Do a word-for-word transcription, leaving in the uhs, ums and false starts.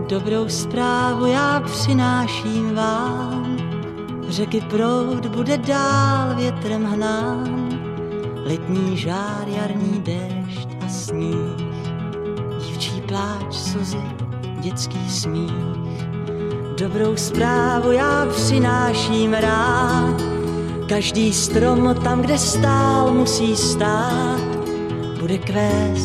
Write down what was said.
Dobrou zprávu já přináším vám, řeky proud bude dál větrem hnán, letní žár, jarní déšť a sníh, dívčí pláč, slzy, dětský smích. Dobrou zprávu já přináším rád, každý strom tam, kde stál, musí stát, bude kvést